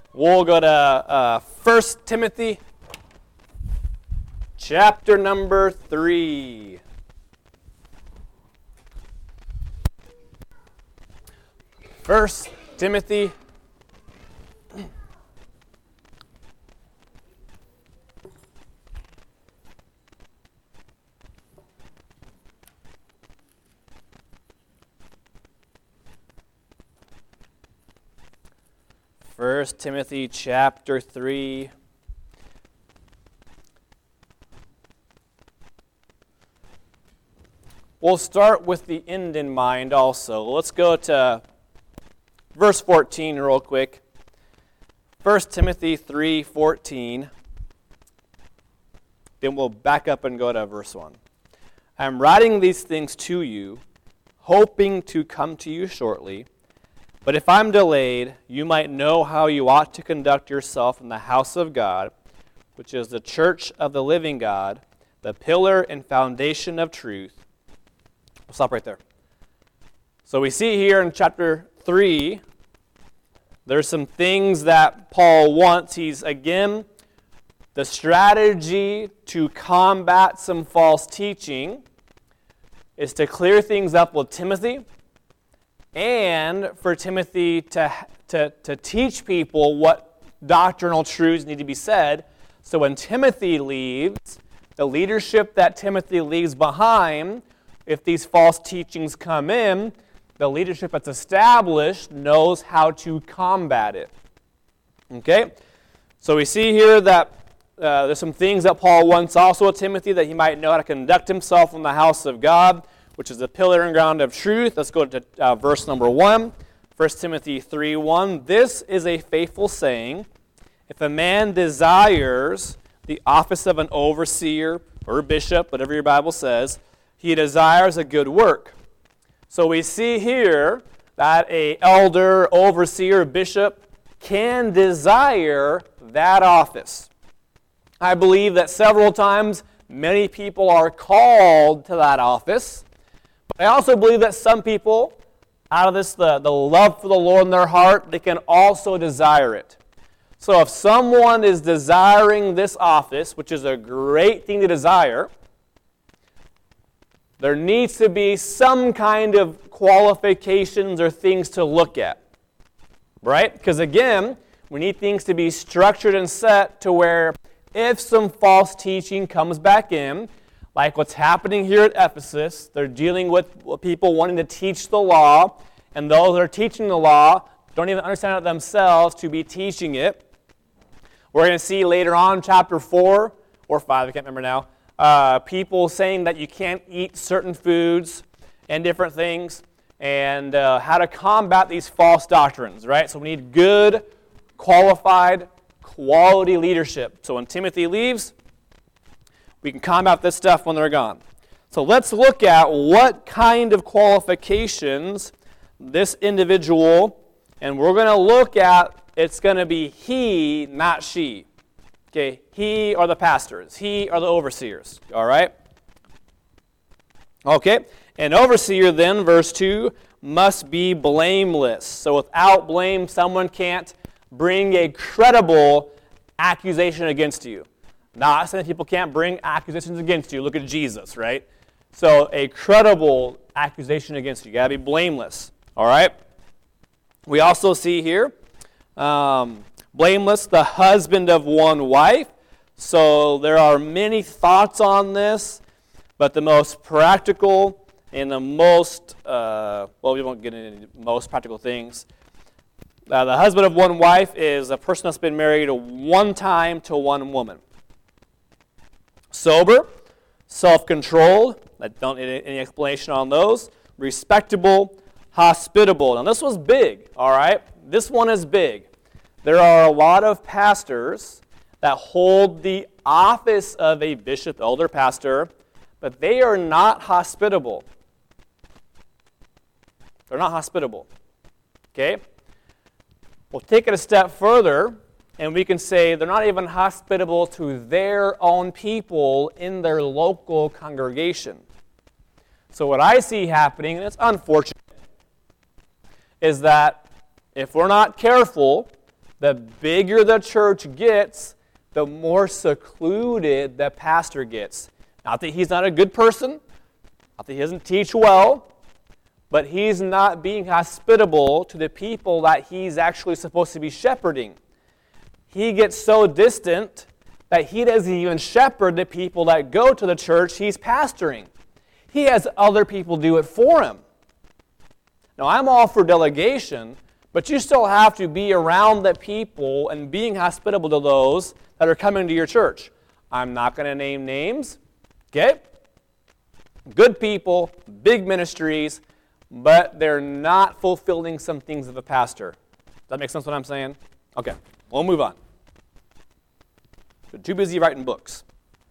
We'll go to 1 Timothy chapter number 3. First Timothy First Timothy chapter 3. We'll start with the end in mind also. Let's go to verse 14 real quick. 1 Timothy 3:14. Then we'll back up and go to verse 1. I am writing these things to you, hoping to come to you shortly. But if I'm delayed, you might know how you ought to conduct yourself in the house of God, which is the church of the living God, the pillar and foundation of truth. We'll stop right there. So we see here in chapter 3, there's some things that Paul wants. He's, again, the strategy to combat some false teaching is to clear things up with Timothy, and for Timothy to teach people what doctrinal truths need to be said. So when Timothy leaves, the leadership that Timothy leaves behind, if these false teachings come in, the leadership that's established knows how to combat it. Okay? So we see here that there's some things that Paul wants also with Timothy, that he might know how to conduct himself in the house of God, which is the pillar and ground of truth. Let's go to verse number 1. 1 Timothy 3:1. This is a faithful saying. If a man desires the office of an overseer or bishop, whatever your Bible says, he desires a good work. So we see here that an elder, overseer, bishop can desire that office. I believe that several times many people are called to that office. But I also believe that some people, out of this, the love for the Lord in their heart, they can also desire it. So if someone is desiring this office, which is a great thing to desire, there needs to be some kind of qualifications or things to look at. Right? Because again, we need things to be structured and set to where if some false teaching comes back in, like what's happening here at Ephesus, they're dealing with people wanting to teach the law, and those that are teaching the law don't even understand it themselves to be teaching it. We're going to see later on, chapter 4 or 5, I can't remember now, people saying that you can't eat certain foods and different things, and how to combat these false doctrines, right? So we need good, qualified, quality leadership. So when Timothy leaves, we can combat this stuff when they're gone. So let's look at what kind of qualifications this individual, and we're going to look at, it's going to be he, not she. Okay, he are the pastors. He are the overseers. All right? Okay, an overseer then, verse 2, must be blameless. So without blame, someone can't bring a credible accusation against you. Not saying people can't bring accusations against you. Look at Jesus, right? So a credible accusation against you. You got to be blameless. All right? We also see here, blameless, the husband of one wife. So there are many thoughts on this, but the most practical and the most, we won't get into most practical things. The husband of one wife is a person that's been married one time to one woman. Sober, self-controlled, I don't need any explanation on those. Respectable, hospitable. Now this was big, all right? This one is big. There are a lot of pastors that hold the office of a bishop, elder, pastor, but they are not hospitable. They're not hospitable, okay? We'll take it a step further, and we can say they're not even hospitable to their own people in their local congregation. So what I see happening, and it's unfortunate, is that if we're not careful, The bigger the church gets, the more secluded the pastor gets. Not that he's not a good person, not that he doesn't teach well, but he's not being hospitable to the people that he's actually supposed to be shepherding. He gets so distant that he doesn't even shepherd the people that go to the church he's pastoring. He has other people do it for him. Now, I'm all for delegation, but you still have to be around the people and being hospitable to those that are coming to your church. I'm not going to name names, okay? Good people, big ministries, but they're not fulfilling some things of a pastor. Does that make sense what I'm saying? Okay, we'll move on. They're too busy writing books.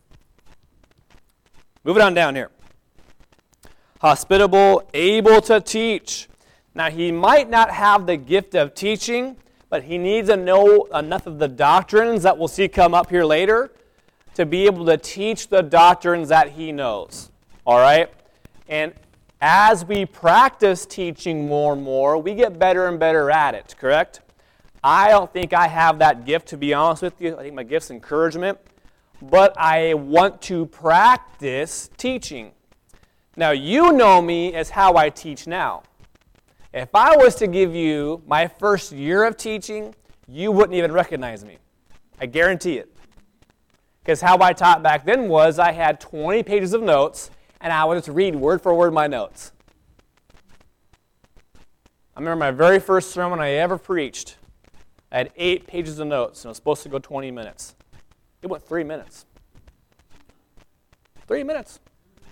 Moving on down here. Hospitable, able to teach. Now, he might not have the gift of teaching, but he needs to know enough of the doctrines that we'll see come up here later to be able to teach the doctrines that he knows. All right? And as we practice teaching more and more, we get better and better at it, correct? I don't think I have that gift, to be honest with you. I think my gift's encouragement. But I want to practice teaching. Now, you know me as how I teach now. If I was to give you my first year of teaching, you wouldn't even recognize me. I guarantee it. Because how I taught back then was I had 20 pages of notes, and I would just read word for word my notes. I remember my very first sermon I ever preached. I had 8 pages of notes, and it was supposed to go 20 minutes. It went 3 minutes. 3 minutes.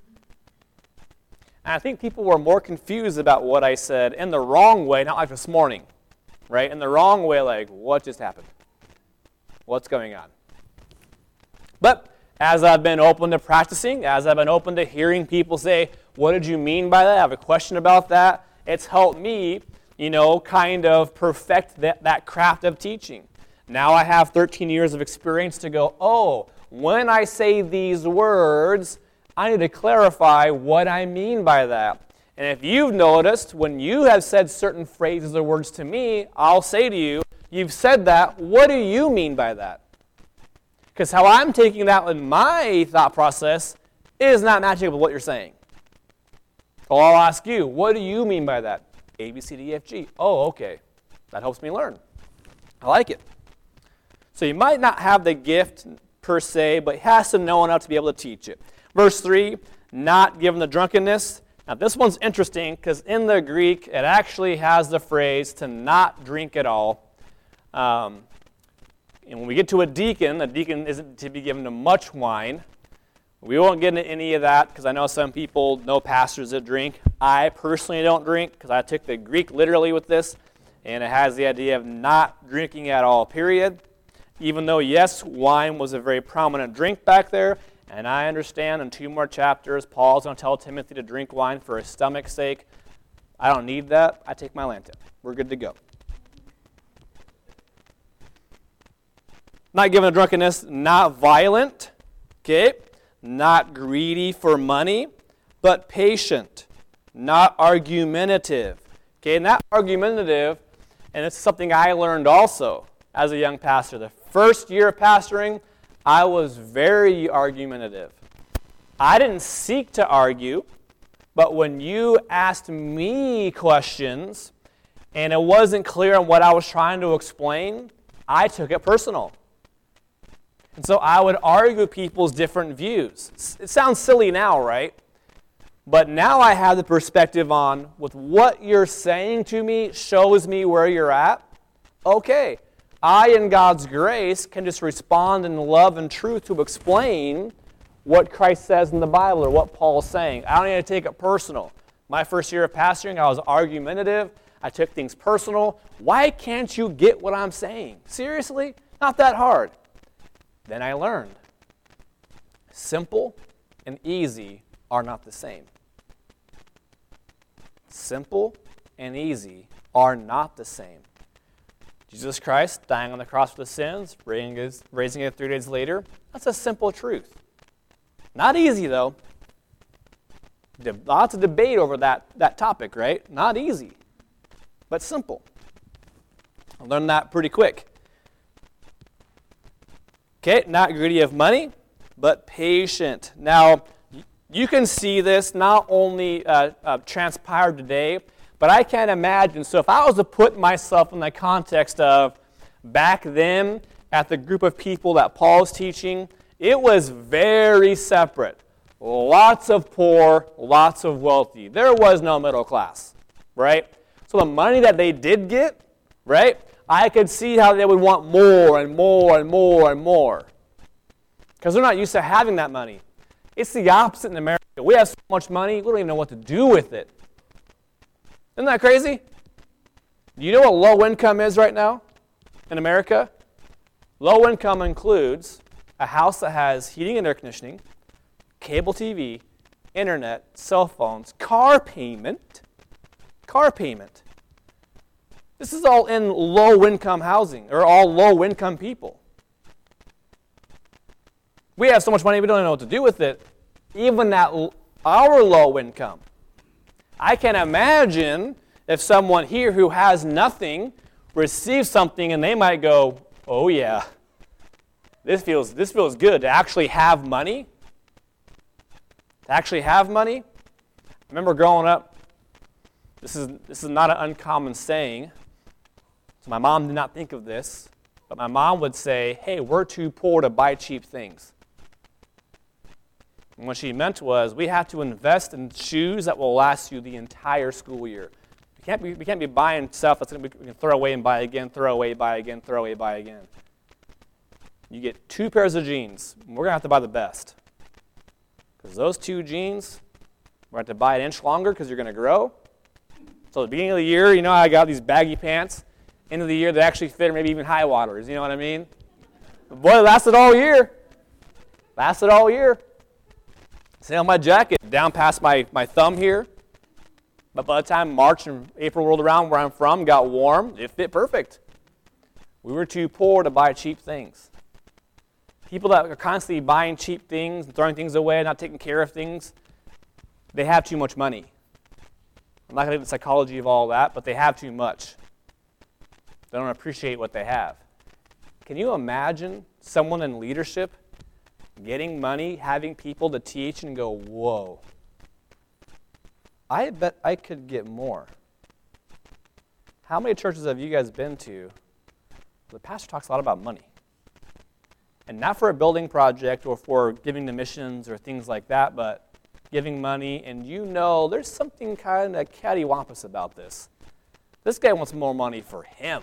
And I think people were more confused about what I said in the wrong way, not like this morning, right? In the wrong way, like, what just happened? What's going on? But as I've been open to practicing, as I've been open to hearing people say, what did you mean by that? I have a question about that. It's helped me, kind of perfect that craft of teaching. Now I have 13 years of experience to go, oh, when I say these words, I need to clarify what I mean by that. And if you've noticed, when you have said certain phrases or words to me, I'll say to you, you've said that, what do you mean by that? Because how I'm taking that in my thought process is not matching with what you're saying. So I'll ask you, what do you mean by that? A, B, C, D, E, F, G. Oh, okay. That helps me learn. I like it. So you might not have the gift per se, but he has to know enough to be able to teach it. Verse 3, not given to drunkenness. Now this one's interesting because in the Greek, it actually has the phrase to not drink at all. And when we get to a deacon isn't to be given to much wine. We won't get into any of that because I know some people know pastors that drink. I personally don't drink because I took the Greek literally with this, and it has the idea of not drinking at all, period. Even though, yes, wine was a very prominent drink back there, and I understand in 2 more chapters, Paul's going to tell Timothy to drink wine for his stomach's sake. I don't need that. I take my Lanta. We're good to go. Not given to drunkenness, not violent, okay? Not greedy for money, but patient, not argumentative. Okay, and that argumentative, and it's something I learned also as a young pastor. The first year of pastoring, I was very argumentative. I didn't seek to argue, but when you asked me questions and it wasn't clear on what I was trying to explain, I took it personal. And so I would argue people's different views. It sounds silly now, right? But now I have the perspective on, with what you're saying to me shows me where you're at. Okay, I, in God's grace, can just respond in love and truth to explain what Christ says in the Bible or what Paul's saying. I don't need to take it personal. My first year of pastoring, I was argumentative. I took things personal. Why can't you get what I'm saying? Seriously? Not that hard. Then I learned. Simple and easy are not the same. Simple and easy are not the same. Jesus Christ dying on the cross for the sins, raising it 3 days later, that's a simple truth. Not easy, though. Lots of debate over that topic, right? Not easy, but simple. I learned that pretty quick. Okay, not greedy of money, but patient. Now, you can see this not only transpired today, but I can't imagine. So if I was to put myself in the context of back then at the group of people that Paul's teaching, it was very separate. Lots of poor, lots of wealthy. There was no middle class, right? So the money that they did get, right, I could see how they would want more and more and more and more. Because they're not used to having that money. It's the opposite in America. We have so much money, we don't even know what to do with it. Isn't that crazy? Do you know what low income is right now in America? Low income includes a house that has heating and air conditioning, cable TV, internet, cell phones, car payment. This is all in low-income housing, or all low-income people. We have so much money, we don't know what to do with it, even at our low income. I can imagine if someone here who has nothing receives something and they might go, oh yeah, this feels good to actually have money. I remember growing up, this is not an uncommon saying, so my mom did not think of this, but my mom would say, hey, we're too poor to buy cheap things. And what she meant was we have to invest in shoes that will last you the entire school year. We can't be buying stuff that's we can throw away and buy again, throw away, buy again, throw away, buy again. You get 2 pairs of jeans, and we're going to have to buy the best. Because those 2 jeans, we're going to have to buy an inch longer because you're going to grow. So at the beginning of the year, you know, I got these baggy pants. End of the year, they actually fit, or maybe even high waters. You know what I mean? But boy, it lasted all year. Same on my jacket, down past my thumb here. But by the time March and April rolled around where I'm from, got warm, it fit perfect. We were too poor to buy cheap things. People that are constantly buying cheap things and throwing things away, not taking care of things, they have too much money. I'm not going to get into the psychology of all that, but they have too much. They don't appreciate what they have. Can you imagine someone in leadership getting money, having people to teach and go, whoa, I bet I could get more. How many churches have you guys been to? The pastor talks a lot about money. And not for a building project or for giving to missions or things like that, but giving money, and you know there's something kind of cattywampus about this. This guy wants more money for him.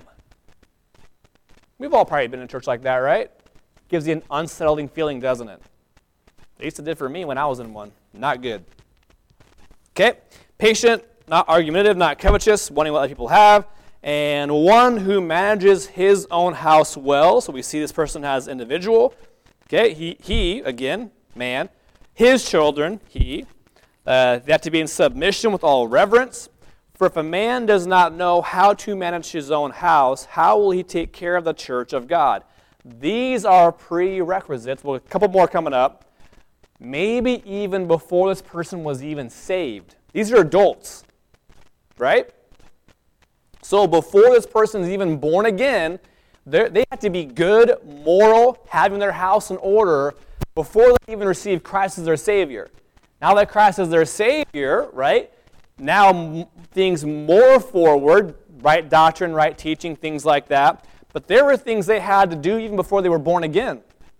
We've all probably been in a church like that, right? Gives you an unsettling feeling, doesn't it? At least it did for me when I was in one. Not good. Okay? Patient, not argumentative, not covetous, wanting what other people have, and one who manages his own house well. So we see this person as individual. Okay? He again, man. His children, they have to be in submission with all reverence. For if a man does not know how to manage his own house, how will he take care of the church of God? These are prerequisites. Well, a couple more coming up. Maybe even before this person was even saved. These are adults, right? So before this person is even born again, they have to be good, moral, having their house in order before they even receive Christ as their Savior. Now that Christ is their Savior, right? Now things more forward, right doctrine, right teaching, things like that. But there were things they had to do even before they were born again.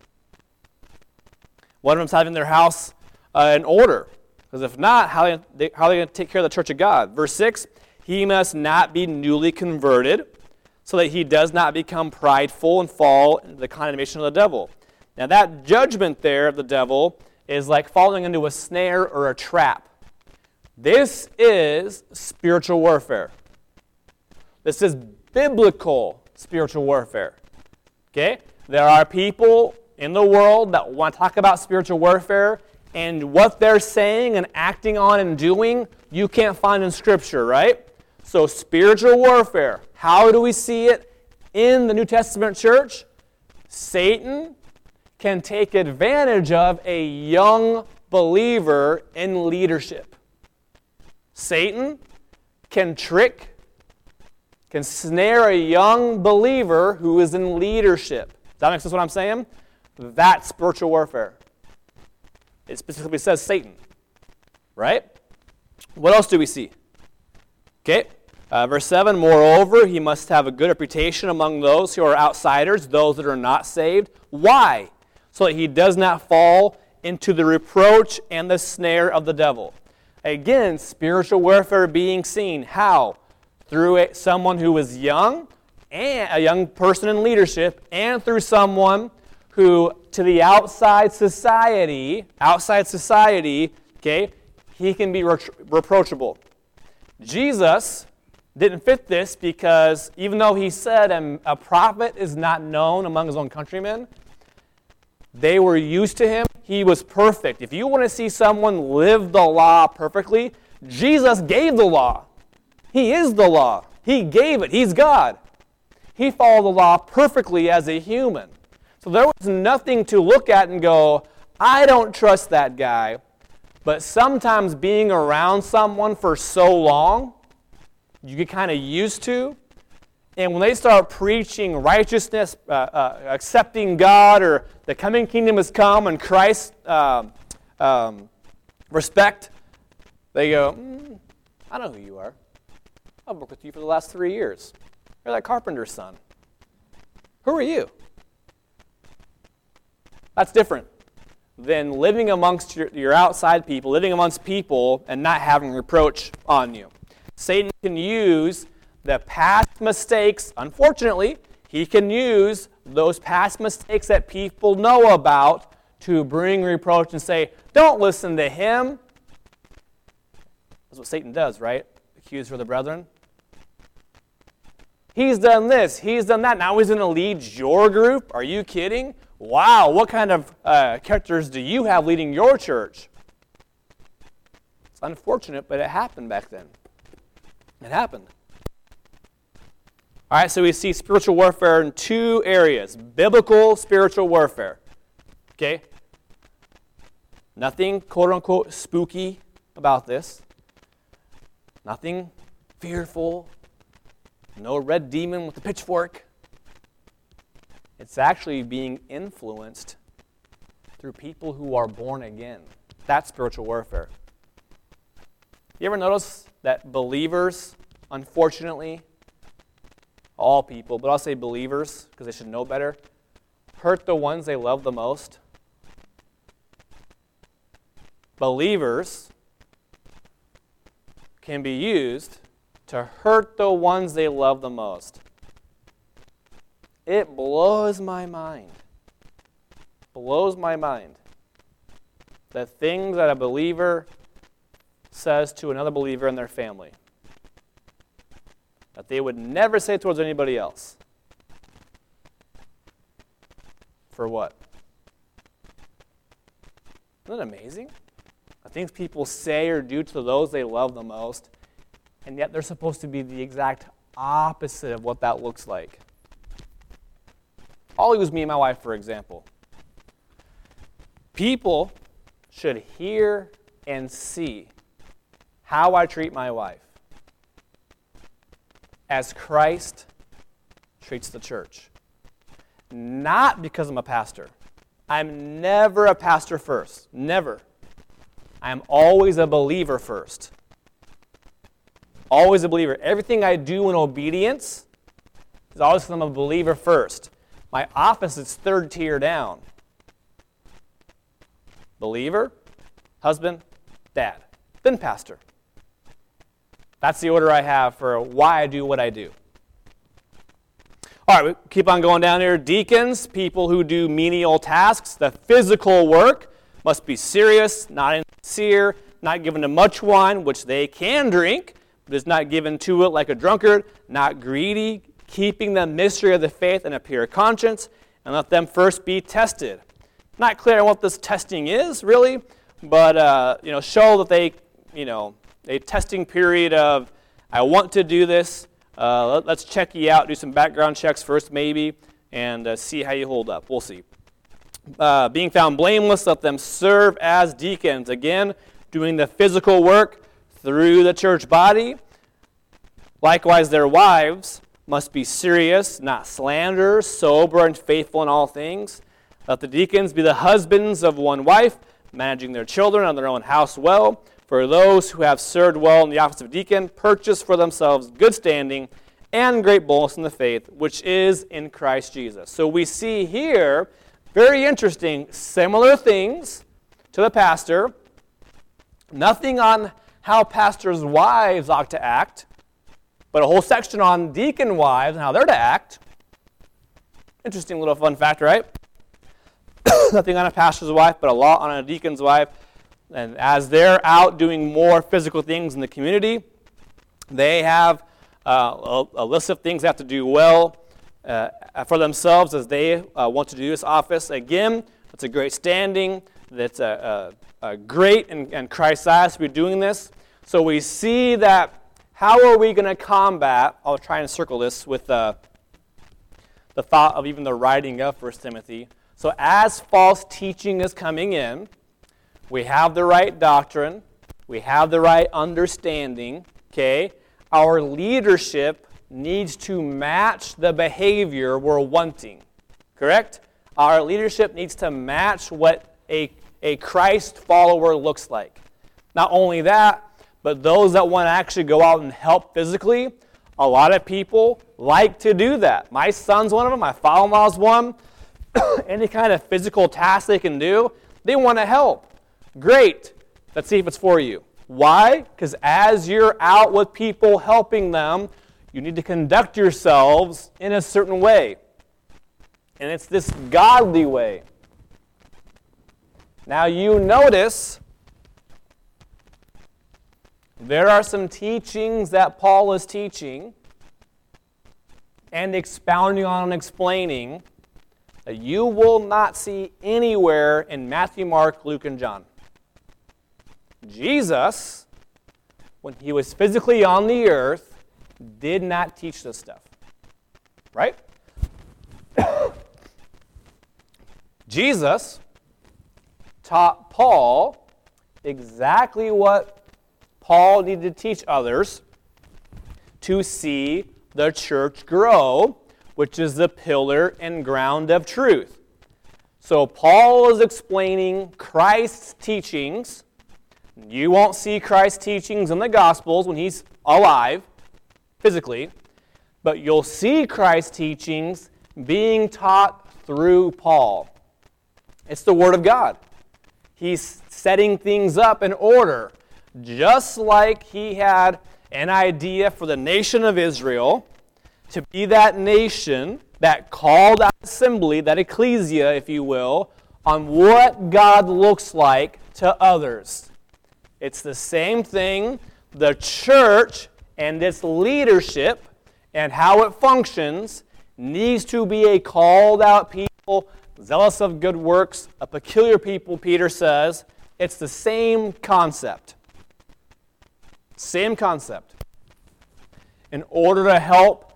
One of them's having their house in order. Because if not, how are they going to take care of the church of God? Verse 6, he must not be newly converted, so that he does not become prideful and fall into the condemnation of the devil. Now that judgment there of the devil is like falling into a snare or a trap. This is spiritual warfare. This is biblical spiritual warfare. Okay? There are people in the world that want to talk about spiritual warfare, and what they're saying and acting on and doing, you can't find in Scripture, right? So spiritual warfare, how do we see it in the New Testament church? Satan can take advantage of a young believer in leadership. Satan can snare a young believer who is in leadership. Does that make sense what I'm saying? That's spiritual warfare. It specifically says Satan, right? What else do we see? Okay, verse 7, moreover, he must have a good reputation among those who are outsiders, those that are not saved. Why? So that he does not fall into the reproach and the snare of the devil. Again, spiritual warfare being seen. How? Through someone who is young, and a young person in leadership, and through someone who, to the outside society, okay, he can be reproachable. Jesus didn't fit this because even though he said a prophet is not known among his own countrymen, they were used to him. He was perfect. If you want to see someone live the law perfectly, Jesus gave the law. He is the law. He gave it. He's God. He followed the law perfectly as a human. So there was nothing to look at and go, I don't trust that guy. But sometimes being around someone for so long, you get kind of used to. And when they start preaching righteousness, accepting God, or the coming kingdom has come and Christ respect, they go, I know who you are. I've worked with you for the last 3 years. You're that carpenter's son. Who are you? That's different than living amongst your outside people, living amongst people and not having reproach on you. Satan can use the past mistakes, unfortunately, he can use those past mistakes that people know about to bring reproach and say, don't listen to him. That's what Satan does, right? Accuser of the brethren. He's done this, he's done that. Now he's going to lead your group? Are you kidding? Wow, what kind of characters do you have leading your church? It's unfortunate, but it happened back then. It happened. All right, so we see spiritual warfare in two areas. Biblical spiritual warfare. Okay? Nothing, quote-unquote, spooky about this. Nothing fearful. No red demon with a pitchfork. It's actually being influenced through people who are born again. That's spiritual warfare. You ever notice that believers, unfortunately, all people, but I'll say believers because they should know better, hurt the ones they love the most? Believers can be used to hurt the ones they love the most. It blows my mind. Blows my mind. The things that a believer says to another believer in their family that they would never say towards anybody else. For what? Isn't it amazing? The things people say or do to those they love the most, and yet they're supposed to be the exact opposite of what that looks like. I'll use me and my wife, for example. People should hear and see how I treat my wife as Christ treats the church. Not because I'm a pastor. I'm never a pastor first. Never. I'm always a believer first. Always a believer. Everything I do in obedience is always because I'm a believer first. My office is third tier down. Believer, husband, dad, then pastor. That's the order I have for why I do what I do. All right, we keep on going down here. Deacons, people who do menial tasks. The physical work must be serious, not insincere, not given to much wine, which they can drink, but is not given to it like a drunkard, not greedy, keeping the mystery of the faith in a pure conscience, and let them first be tested. Not clear on what this testing is, really, but show that they, a testing period of, I want to do this, let's check you out, do some background checks first maybe, and see how you hold up. We'll see. Being found blameless, let them serve as deacons. Again, doing the physical work through the church body. Likewise, their wives must be serious, not slanderers, sober and faithful in all things. Let the deacons be the husbands of one wife, managing their children and their own house well. For those who have served well in the office of deacon, purchase for themselves good standing and great boldness in the faith, which is in Christ Jesus. So we see here, very interesting, similar things to the pastor. Nothing on how pastors' wives ought to act, but a whole section on deacon wives and how they're to act. Interesting little fun fact, right? Nothing on a pastor's wife, but a lot on a deacon's wife. And as they're out doing more physical things in the community, they have a list of things they have to do well for themselves as they want to do this office. Again, it's a great standing. That's a great and Christ's eyes to be doing this. So we see that how are we going to combat, I'll try and circle this with the thought of even the writing of 1 Timothy. So as false teaching is coming in, we have the right doctrine, we have the right understanding, okay? Our leadership needs to match the behavior we're wanting, correct? Our leadership needs to match what a Christ follower looks like. Not only that, but those that want to actually go out and help physically, a lot of people like to do that. My son's one of them, my father-in-law's one. Any kind of physical task they can do, they want to help. Great. Let's see if it's for you. Why? Because as you're out with people helping them, you need to conduct yourselves in a certain way. And it's this godly way. Now you notice there are some teachings that Paul is teaching and expounding on and explaining that you will not see anywhere in Matthew, Mark, Luke, and John. Jesus, when he was physically on the earth, did not teach this stuff. Right? Jesus taught Paul exactly what Paul needed to teach others to see the church grow, which is the pillar and ground of truth. So Paul is explaining Christ's teachings. You won't see Christ's teachings in the Gospels when he's alive, physically, but you'll see Christ's teachings being taught through Paul. It's the Word of God. He's setting things up in order, just like he had an idea for the nation of Israel to be that nation, that called out assembly, that ecclesia, if you will, on what God looks like to others. It's the same thing. The church and its leadership and how it functions needs to be a called out people, zealous of good works, a peculiar people, Peter says. It's the same concept. Same concept. In order to help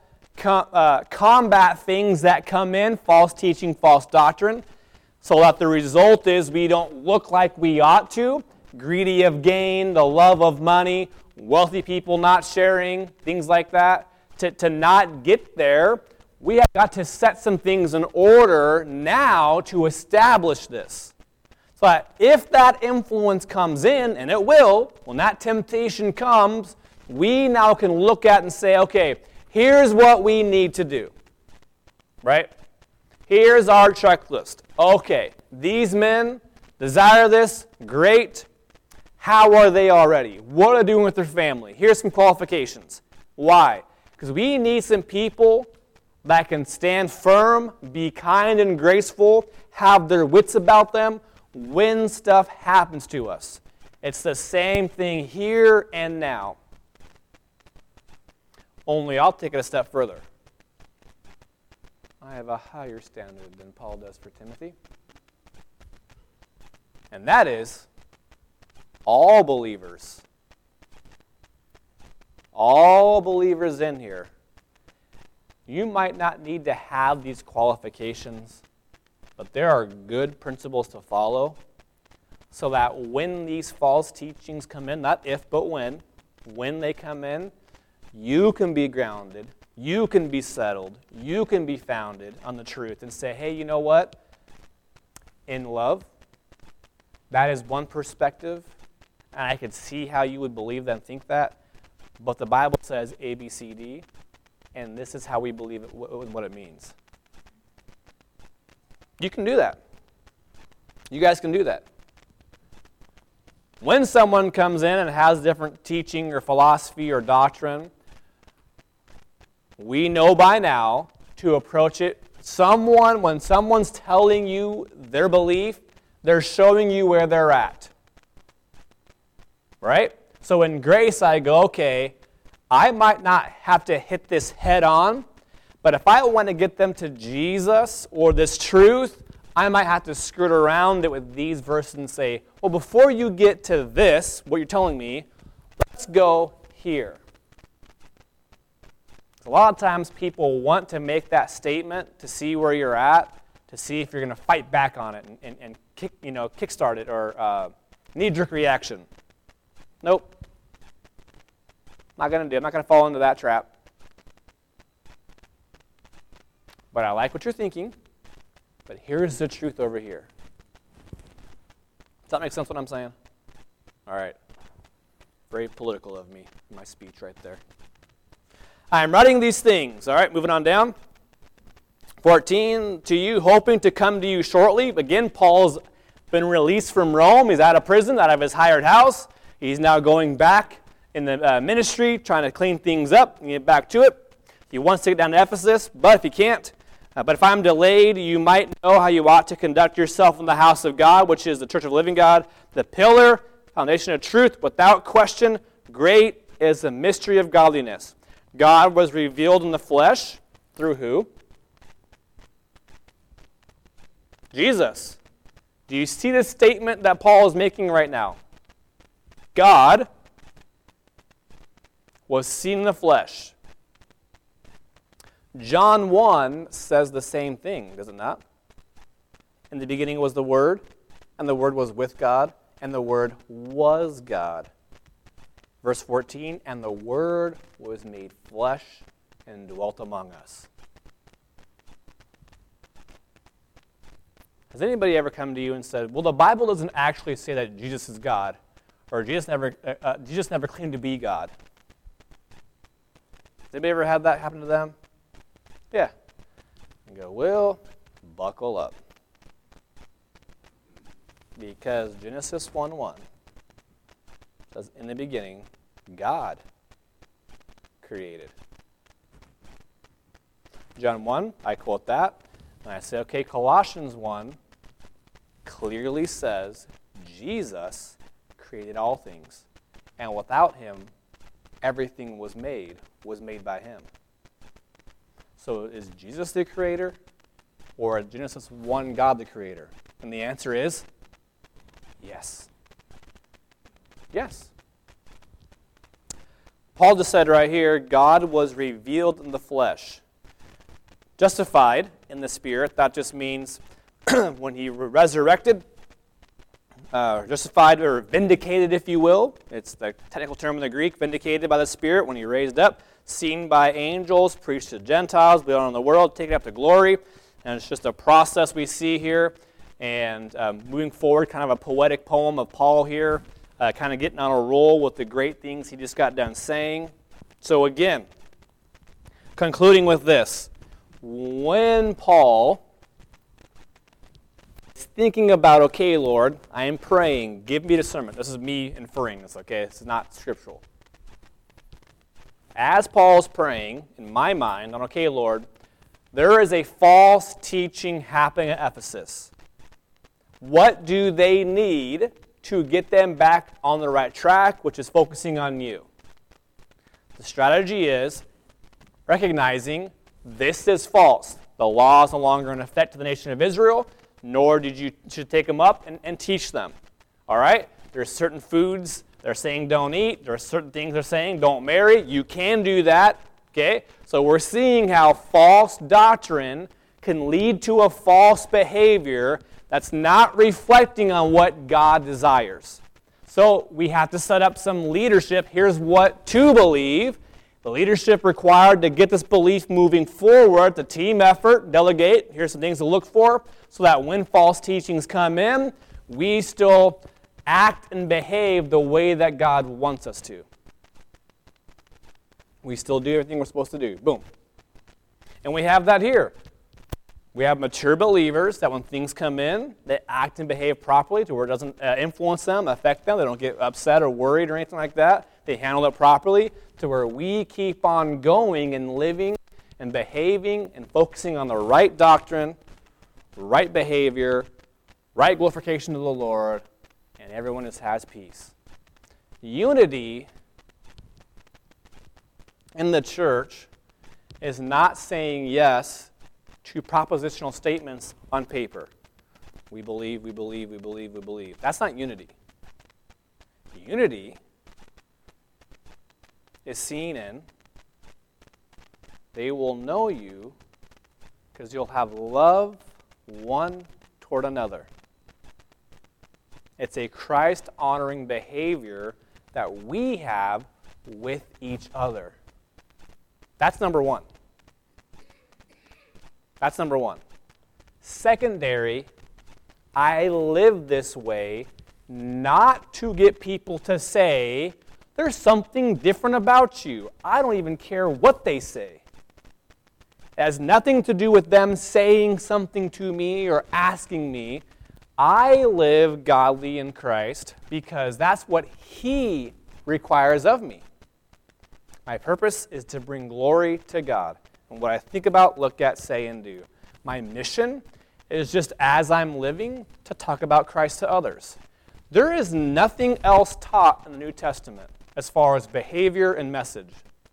combat things that come in, false teaching, false doctrine, so that the result is we don't look like we ought to, greedy of gain, the love of money, wealthy people not sharing, things like that. To not get there, we have got to set some things in order now to establish this. So that if that influence comes in, and it will, when that temptation comes, we now can look at and say, okay, here's what we need to do. Right? Here's our checklist. Okay, these men desire this, great. How are they already? What are they doing with their family? Here's some qualifications. Why? Because we need some people that can stand firm, be kind and graceful, have their wits about them when stuff happens to us. It's the same thing here and now. Only I'll take it a step further. I have a higher standard than Paul does for Timothy. And that is all believers. All believers in here. You might not need to have these qualifications, but there are good principles to follow so that when these false teachings come in, not if, but when they come in, you can be grounded, you can be settled, you can be founded on the truth and say, hey, you know what? in love. That is one perspective, and I could see how you would believe that and think that. But the Bible says A, B, C, D, and this is how we believe it, what it means. You can do that. You guys can do that. When someone comes in and has different teaching or philosophy or doctrine, we know by now to approach it. When someone's telling you their belief, they're showing you where they're at. Right? So in grace, I go, okay, I might not have to hit this head on, but if I want to get them to Jesus or this truth, I might have to skirt around it with these verses and say, well, before you get to this, what you're telling me, let's go here. A lot of times people want to make that statement to see where you're at, to see if you're going to fight back on it and kickstart it or knee-jerk reaction. Nope. Not going to do it. I'm not going to fall into that trap. But I like what you're thinking. But here's the truth over here. Does that make sense what I'm saying? All right. Very political of me, my speech right there. I am writing these things. All right, moving on down. 14, to you, hoping to come to you shortly. Again, Paul's been released from Rome. He's out of prison, out of his hired house. He's now going back in the ministry, trying to clean things up and get back to it. He wants to get down to Ephesus, but if he can't, but if I'm delayed, you might know how you ought to conduct yourself in the house of God, which is the church of the living God, the pillar, foundation of truth, without question. Great is the mystery of godliness. God was revealed in the flesh through who? Jesus. Do you see the statement that Paul is making right now? God was seen in the flesh. John 1 says the same thing, does it not? In the beginning was the Word, and the Word was with God, and the Word was God. Verse 14, and the Word was made flesh and dwelt among us. Has anybody ever come to you and said, well, the Bible doesn't actually say that Jesus is God, or Jesus never claimed to be God? Has anybody ever had that happen to them? Yeah. You go, well, buckle up. Because Genesis 1:1 says, in the beginning, God created. John 1, I quote that, and I say, okay, Colossians 1 clearly says Jesus created all things, and without him, everything was made by him. So is Jesus the creator, or is Genesis 1 God the creator? And the answer is yes. Yes. Paul just said right here, God was revealed in the flesh. Justified in the Spirit, that just means when he resurrected, justified or vindicated, if you will. It's the technical term in the Greek, vindicated by the Spirit when he raised up, seen by angels, preached to Gentiles, beyond the world, taken up to glory. And it's just a process we see here. And moving forward, kind of a poetic poem of Paul here, kind of getting on a roll with the great things he just got done saying. So again, concluding with this, when Paul is thinking about, okay, Lord, I am praying, give me discernment. This is me inferring this, okay? This is not scriptural. As Paul's praying, in my mind, on, okay, Lord, there is a false teaching happening at Ephesus. What do they need to get them back on the right track, which is focusing on you? The strategy is recognizing this is false. The law is no longer in effect to the nation of Israel, nor should take them up and teach them. All right? There's certain foods they're saying don't eat. There are certain things they're saying don't marry. You can do that. Okay? So we're seeing how false doctrine can lead to a false behavior that's not reflecting on what God desires. So we have to set up some leadership. Here's what to believe. The leadership required to get this belief moving forward, the team effort, delegate, here's some things to look for, so that when false teachings come in, we still act and behave the way that God wants us to. We still do everything we're supposed to do. Boom. And we have that here. We have mature believers that when things come in, they act and behave properly to where it doesn't influence them, affect them. They don't get upset or worried or anything like that. They handle it properly to where we keep on going and living and behaving and focusing on the right doctrine, right behavior, right glorification of the Lord, and everyone just has peace. Unity in the church is not saying yes to propositional statements on paper. We believe, we believe, we believe, we believe. That's not unity. Unity is seen in they will know you because you'll have love one toward another. It's a Christ-honoring behavior that we have with each other. That's number one. That's number one. Secondary, I live this way not to get people to say, there's something different about you. I don't even care what they say. It has nothing to do with them saying something to me or asking me. I live godly in Christ because that's what He requires of me. My purpose is to bring glory to God. And what I think about, look at, say, and do. My mission is just as I'm living to talk about Christ to others. There is nothing else taught in the New Testament as far as behavior and message.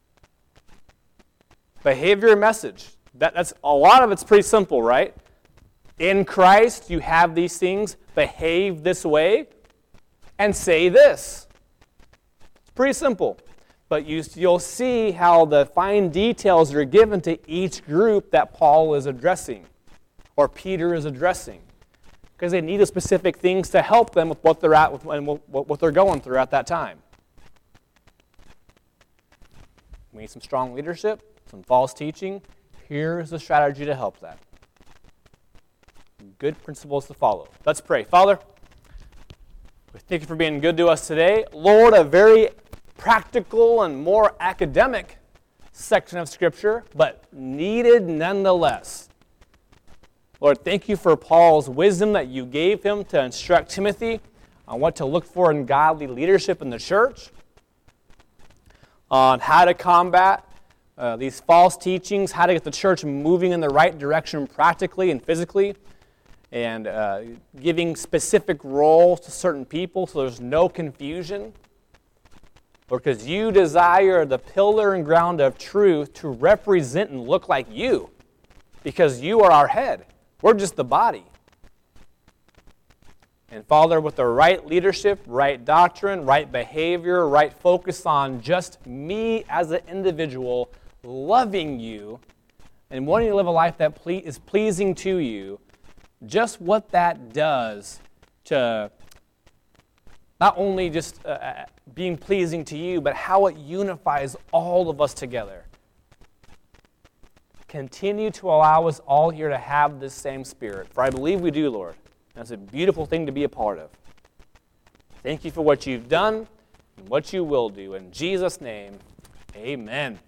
Behavior and message. That's a lot of it's pretty simple, right? In Christ, you have these things. Behave this way and say this. It's pretty simple. But you'll see how the fine details are given to each group that Paul is addressing or Peter is addressing. Because they need specific things to help them with what they're at and what they're going through at that time. We need some strong leadership, some false teaching. Here's the strategy to help that. Good principles to follow. Let's pray. Father, we thank you for being good to us today. Lord, a very practical and more academic section of Scripture, but needed nonetheless. Lord, thank you for Paul's wisdom that you gave him to instruct Timothy on what to look for in godly leadership in the church, on how to combat these false teachings, how to get the church moving in the right direction practically and physically, and giving specific roles to certain people so there's no confusion. Because you desire the pillar and ground of truth to represent and look like you. Because you are our head. We're just the body. And Father, with the right leadership, right doctrine, right behavior, right focus on just me as an individual, loving you, and wanting to live a life that is pleasing to you, just what that does to not only just being pleasing to you, but how it unifies all of us together. Continue to allow us all here to have this same spirit, for I believe we do, Lord. And it's a beautiful thing to be a part of. Thank you for what you've done and what you will do. In Jesus' name, amen.